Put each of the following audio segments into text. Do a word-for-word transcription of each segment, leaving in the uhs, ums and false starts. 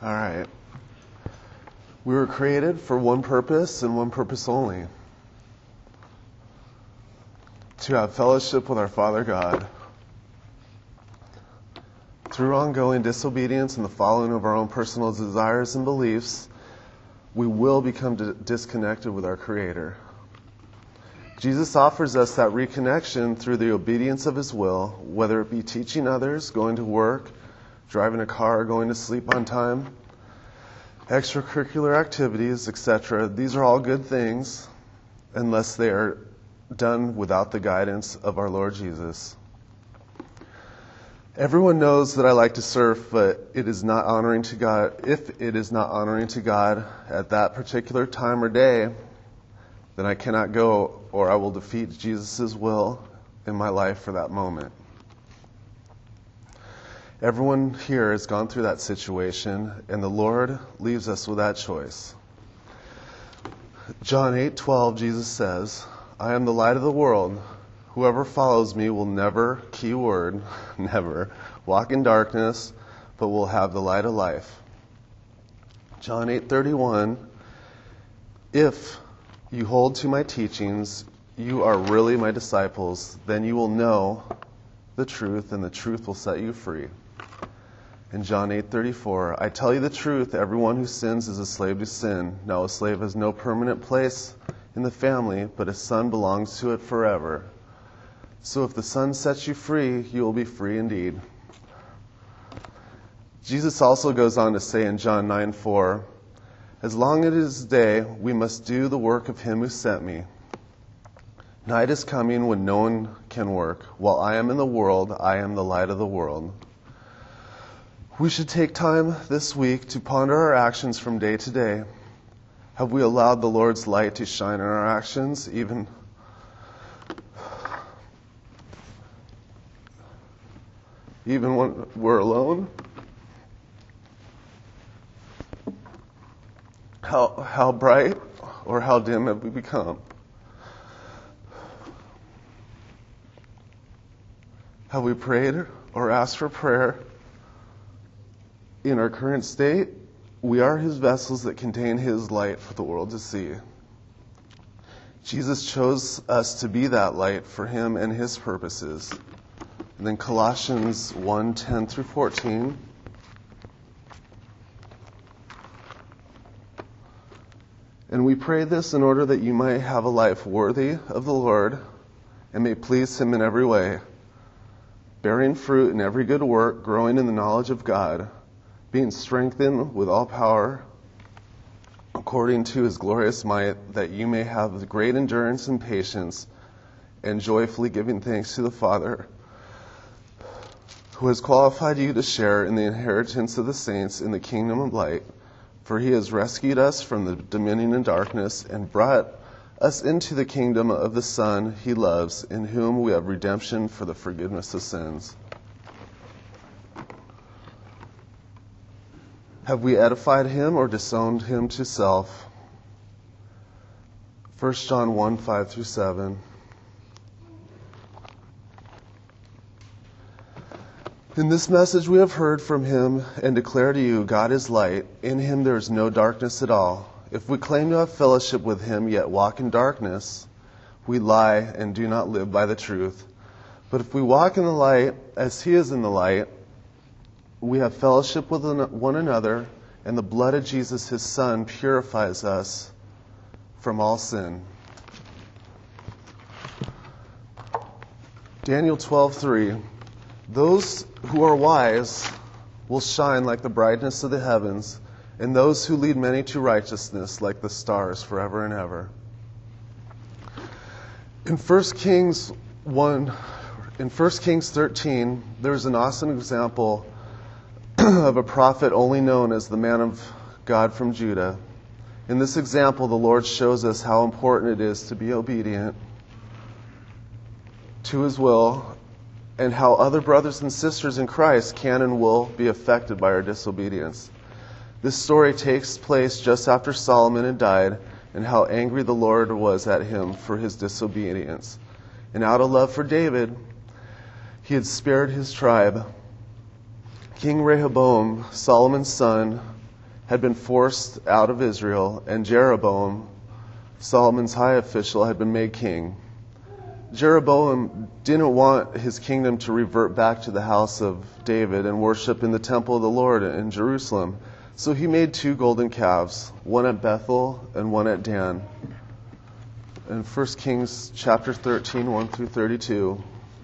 All right. We were created for one purpose and one purpose only. To have fellowship with our Father God. Through ongoing disobedience and the following of our own personal desires and beliefs, we will become di- disconnected with our Creator. Jesus offers us that reconnection through the obedience of His will, whether it be teaching others, going to work, driving a car, going to sleep on time, extracurricular activities, et cetera. These are all good things unless they are done without the guidance of our Lord Jesus. Everyone knows that I like to surf, but it is not honoring to God. If it is not honoring to God at that particular time or day, then I cannot go, or I will defeat Jesus' will in my life for that moment. Everyone here has gone through that situation, and the Lord leaves us with that choice. John eight twelve, Jesus says, I am the light of the world. Whoever follows me will never, key word, never, walk in darkness, but will have the light of life. John eight thirty-one, if you hold to my teachings, you are really my disciples, then you will know the truth, and the truth will set you free. In John eight thirty-four, I tell you the truth, everyone who sins is a slave to sin. Now a slave has no permanent place in the family, but a son belongs to it forever. So if the Son sets you free, you will be free indeed. Jesus also goes on to say in John nine four, as long as it is day, we must do the work of him who sent me. Night is coming when no one can work. While I am in the world, I am the light of the world. We should take time this week to ponder our actions from day to day. Have we allowed the Lord's light to shine in our actions, even even when we're alone? How how bright or how dim have we become? Have we prayed or asked for prayer? In our current state, we are His vessels that contain His light for the world to see. Jesus chose us to be that light for Him and His purposes. And then Colossians one ten through fourteen. And we pray this in order that you might have a life worthy of the Lord and may please Him in every way, bearing fruit in every good work, growing in the knowledge of God, being strengthened with all power according to His glorious might, that you may have great endurance and patience, and joyfully giving thanks to the Father, who has qualified you to share in the inheritance of the saints in the kingdom of light. For He has rescued us from the dominion of darkness and brought us into the kingdom of the Son He loves, in whom we have redemption for the forgiveness of sins. Have we edified Him or disowned Him to self? First John one five through seven. In this message we have heard from Him and declare to you, God is light. In Him there is no darkness at all. If we claim to have fellowship with Him, yet walk in darkness, we lie and do not live by the truth. But if we walk in the light, as He is in the light, we have fellowship with one another, and the blood of Jesus, His Son, purifies us from all sin. Daniel twelve three. Those who are wise will shine like the brightness of the heavens, and those who lead many to righteousness like the stars forever and ever. In First Kings one, in First Kings thirteen, there's an awesome example of a prophet only known as the man of God from Judah. In this example, the Lord shows us how important it is to be obedient to His will, and how other brothers and sisters in Christ can and will be affected by our disobedience. This story takes place just after Solomon had died, and how angry the Lord was at him for his disobedience. And out of love for David, He had spared his tribe. King Rehoboam, Solomon's son, had been forced out of Israel, and Jeroboam, Solomon's high official, had been made king. Jeroboam didn't want his kingdom to revert back to the house of David and worship in the temple of the Lord in Jerusalem. So he made two golden calves, one at Bethel and one at Dan. In First Kings chapter thirteen, one through thirty-two.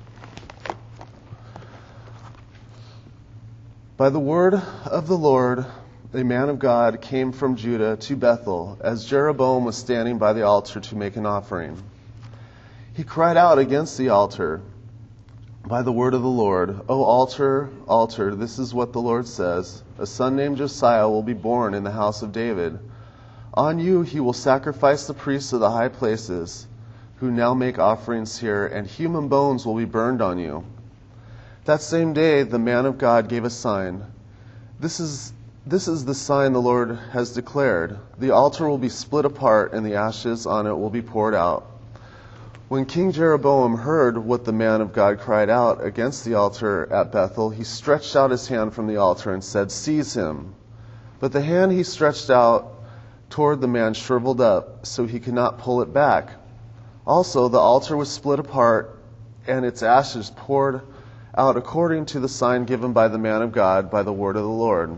By the word of the Lord, a man of God came from Judah to Bethel, as Jeroboam was standing by the altar to make an offering. He cried out against the altar by the word of the Lord, O altar, altar, this is what the Lord says, a son named Josiah will be born in the house of David. On you he will sacrifice the priests of the high places, who now make offerings here, and human bones will be burned on you. That same day the man of God gave a sign. This is This is the sign the Lord has declared. The altar will be split apart, and the ashes on it will be poured out. When King Jeroboam heard what the man of God cried out against the altar at Bethel, he stretched out his hand from the altar and said, Seize him. But the hand he stretched out toward the man shriveled up, so he could not pull it back. Also, the altar was split apart, and its ashes poured out according to the sign given by the man of God by the word of the Lord.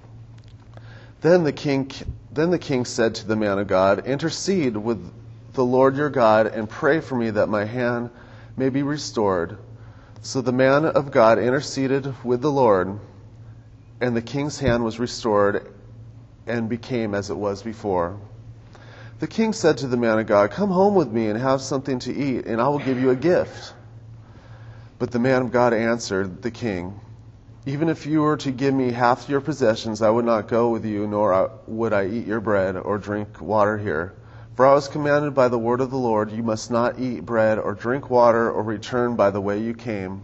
Then the king, then the king said to the man of God, Intercede with the Lord your God and pray for me that my hand may be restored. So the man of God interceded with the Lord, and the king's hand was restored and became as it was before. The king said to the man of God, Come home with me and have something to eat, and I will give you a gift. But the man of God answered the king, Even if you were to give me half your possessions, I would not go with you, nor would I eat your bread or drink water here. For I was commanded by the word of the Lord, you must not eat bread or drink water or return by the way you came.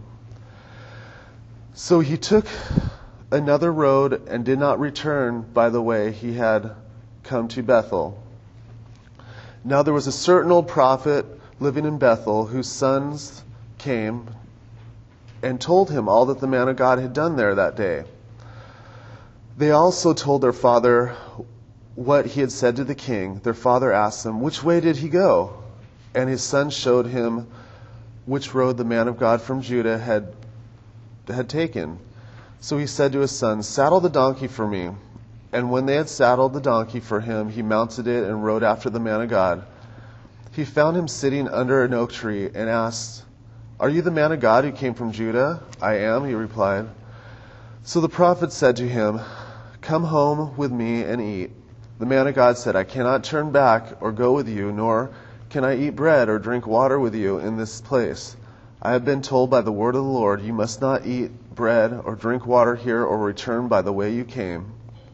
So he took another road and did not return by the way he had come to Bethel. Now there was a certain old prophet living in Bethel, whose sons came and told him all that the man of God had done there that day. They also told their father what he had said to the king. Their father asked him, Which way did he go? And his son showed him which road the man of God from Judah had had taken. So he said to his son, Saddle the donkey for me. And when they had saddled the donkey for him, he mounted it and rode after the man of God. He found him sitting under an oak tree and asked, Are you the man of God who came from Judah? I am, he replied. So the prophet said to him, Come home with me and eat. The man of God said, I cannot turn back or go with you, nor can I eat bread or drink water with you in this place. I have been told by the word of the Lord, you must not eat bread or drink water here or return by the way you came.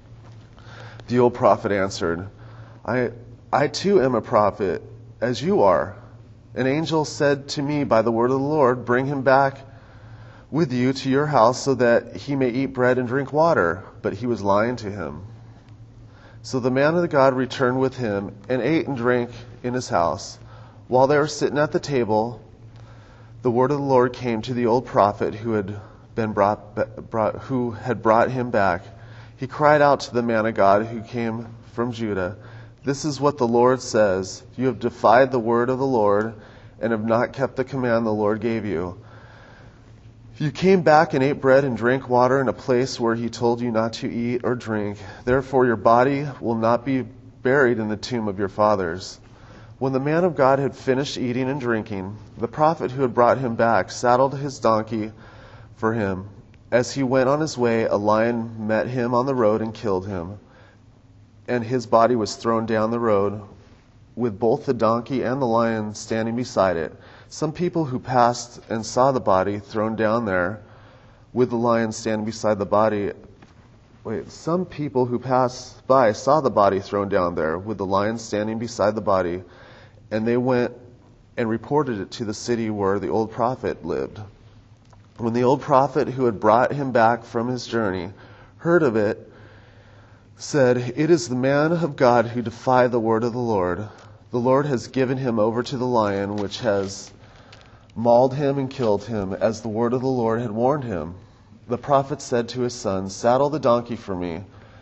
The old prophet answered, I, I too am a prophet, as you are. An angel said to me by the word of the Lord, Bring him back with you to your house so that he may eat bread and drink water. But he was lying to him. So the man of God returned with him and ate and drank in his house. While they were sitting at the table, the word of the Lord came to the old prophet who had been brought, brought who had brought him back. He cried out to the man of God who came from Judah, This is what the Lord says, You have defied the word of the Lord and have not kept the command the Lord gave you. You came back and ate bread and drank water in a place where he told you not to eat or drink. Therefore your body will not be buried in the tomb of your fathers. When the man of God had finished eating and drinking, the prophet who had brought him back saddled his donkey for him. As he went on his way, a lion met him on the road and killed him. And his body was thrown down the road, with both the donkey and the lion standing beside it. Some people who passed and saw the body thrown down there, with the lion standing beside the body. Wait, some people who passed by saw the body thrown down there, with the lion standing beside the body, and they went and reported it to the city where the old prophet lived. When the old prophet who had brought him back from his journey heard of it, said, It is the man of God who defied the word of the Lord. The Lord has given him over to the lion, which has mauled him and killed him, as the word of the Lord had warned him. The prophet said to his son, Saddle the donkey for me.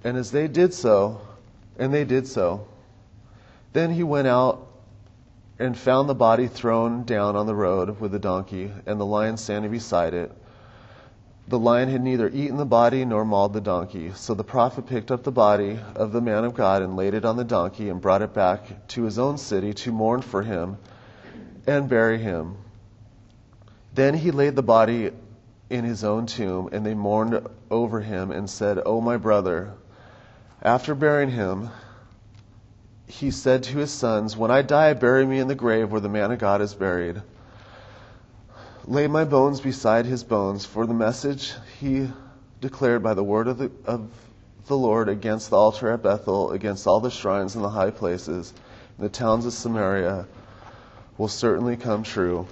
And as they did so, and they did so, then he went out and found the body thrown down on the road with the donkey, and the lion standing beside it. The lion had neither eaten the body nor mauled the donkey. So the prophet picked up the body of the man of God and laid it on the donkey and brought it back to his own city to mourn for him and bury him. Then he laid the body in his own tomb, and they mourned over him and said, "O my brother." After burying him, he said to his sons, "When I die, bury me in the grave where the man of God is buried. Lay my bones beside his bones, for the message he declared by the word of the, of the Lord against the altar at Bethel, against all the shrines in the high places, in the towns of Samaria, will certainly come true."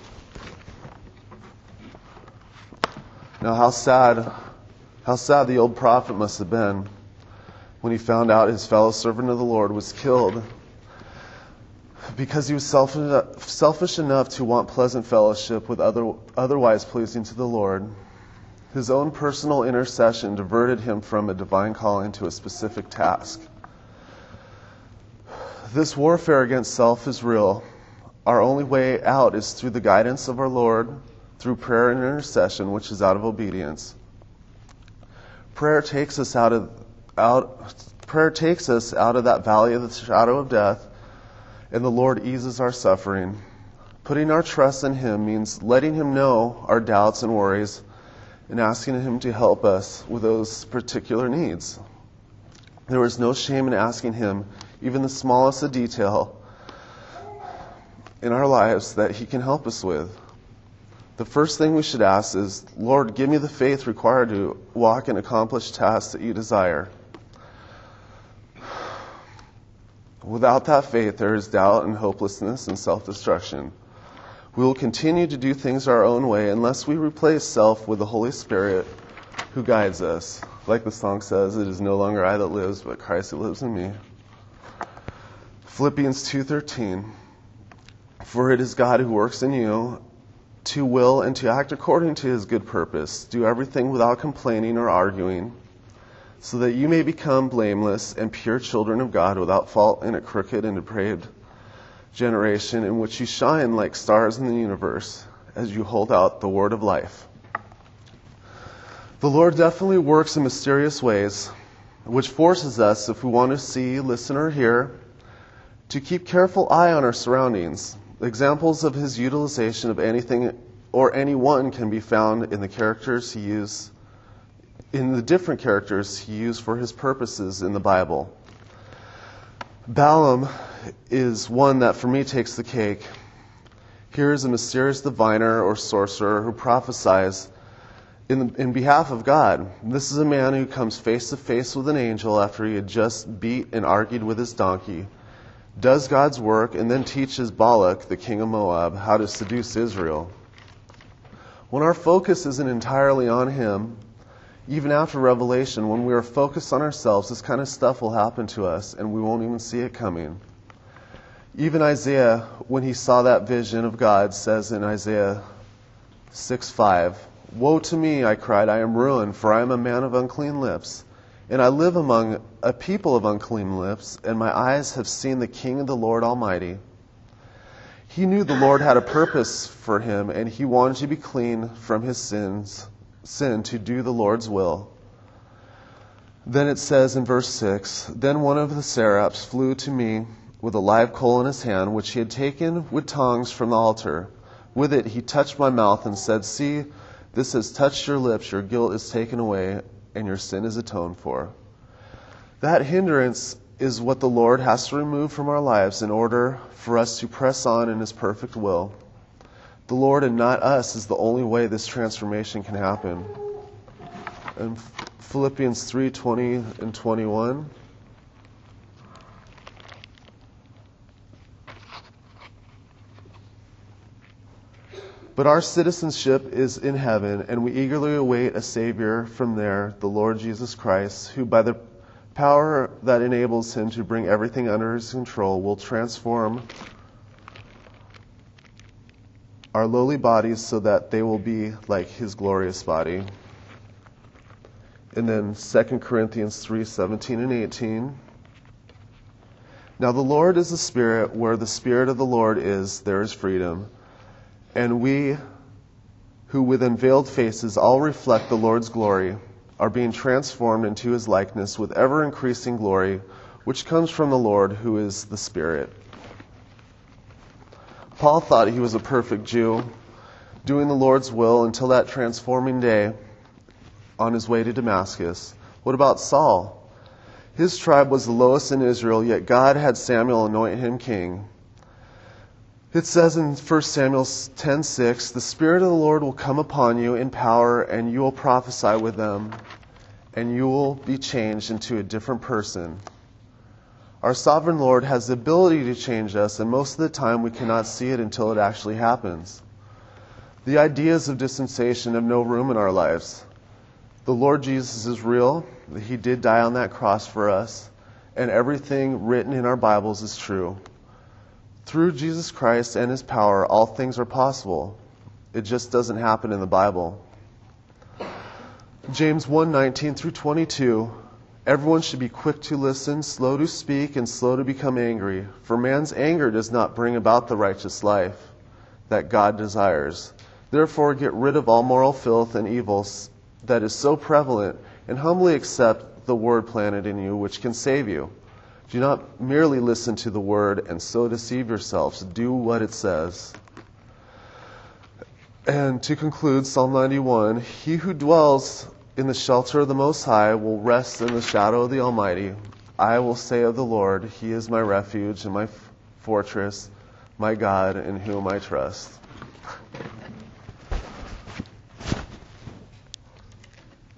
Now how sad, how sad the old prophet must have been when he found out his fellow servant of the Lord was killed because he was selfish enough to want pleasant fellowship with other, otherwise pleasing to the Lord. His own personal intercession diverted him from a divine calling to a specific task. This warfare against self is real. Our only way out is through the guidance of our Lord, through prayer and intercession, which is out of obedience. Prayer takes us out of out prayer takes us out of that valley of the shadow of death, and the Lord eases our suffering. Putting our trust in Him means letting Him know our doubts and worries and asking Him to help us with those particular needs. There is no shame in asking Him even the smallest of detail in our lives that He can help us with. The first thing we should ask is, "Lord, give me the faith required to walk and accomplish tasks that you desire." Without that faith, there is doubt and hopelessness and self-destruction. We will continue to do things our own way unless we replace self with the Holy Spirit who guides us. Like the song says, "It is no longer I that lives, but Christ who lives in me." Philippians two thirteen. "For it is God who works in you to will and to act according to His good purpose. Do everything without complaining or arguing, so that you may become blameless and pure children of God without fault in a crooked and depraved generation in which you shine like stars in the universe as you hold out the word of life." The Lord definitely works in mysterious ways, which forces us, if we want to see, listen, or hear, to keep careful eye on our surroundings. Examples of His utilization of anything or anyone can be found in the characters He used, in the different characters He used for His purposes in the Bible. Balaam is one that for me takes the cake. Here is a mysterious diviner or sorcerer who prophesies in, in behalf of God. This is a man who comes face to face with an angel after he had just beat and argued with his donkey, does God's work, and then teaches Balak, the king of Moab, how to seduce Israel. When our focus isn't entirely on him, even after Revelation, when we are focused on ourselves, this kind of stuff will happen to us, and we won't even see it coming. Even Isaiah, when he saw that vision of God, says in Isaiah six five, "Woe to me, I cried, I am ruined, for I am a man of unclean lips, and I live among a people of unclean lips, and my eyes have seen the King of the Lord Almighty." He knew the Lord had a purpose for him, and he wanted to be clean from his sins, sin to do the Lord's will. Then it says in verse six, "Then one of the seraphs flew to me with a live coal in his hand, which he had taken with tongs from the altar. With it he touched my mouth and said, 'See, this has touched your lips, your guilt is taken away, and your sin is atoned for.'" That hindrance is what the Lord has to remove from our lives in order for us to press on in His perfect will. The Lord and not us is the only way this transformation can happen. In Philippians three twenty and twenty-one, "But our citizenship is in heaven, and we eagerly await a Savior from there, the Lord Jesus Christ, who by the power that enables Him to bring everything under His control will transform our lowly bodies so that they will be like His glorious body." And then Second Corinthians three seventeen and eighteen. Now the Lord is the Spirit. Where the Spirit of the Lord is, there is freedom. And we, who with unveiled faces all reflect the Lord's glory, are being transformed into his likeness with ever-increasing glory, which comes from the Lord, who is the Spirit. Paul thought he was a perfect Jew, doing the Lord's will until that transforming day on his way to Damascus. What about Saul? His tribe was the lowest in Israel, yet God had Samuel anoint him king. It says in First Samuel ten six, the Spirit of the Lord will come upon you in power, and you will prophesy with them, and you will be changed into a different person. Our sovereign Lord has the ability to change us, and most of the time we cannot see it until it actually happens. The ideas of dispensation have no room in our lives. The Lord Jesus is real. He did die on that cross for us, and everything written in our Bibles is true. Through Jesus Christ and his power, all things are possible. It just doesn't happen in the Bible. James one nineteen through twenty-two. Everyone should be quick to listen, slow to speak, and slow to become angry. For man's anger does not bring about the righteous life that God desires. Therefore, get rid of all moral filth and evil that is so prevalent, and humbly accept the word planted in you, which can save you. Do not merely listen to the word and so deceive yourselves. Do what it says. And to conclude, Psalm ninety-one, he who dwells in the shelter of the Most High will rest in the shadow of the Almighty. I will say of the Lord, he is my refuge and my fortress, my God in whom I trust.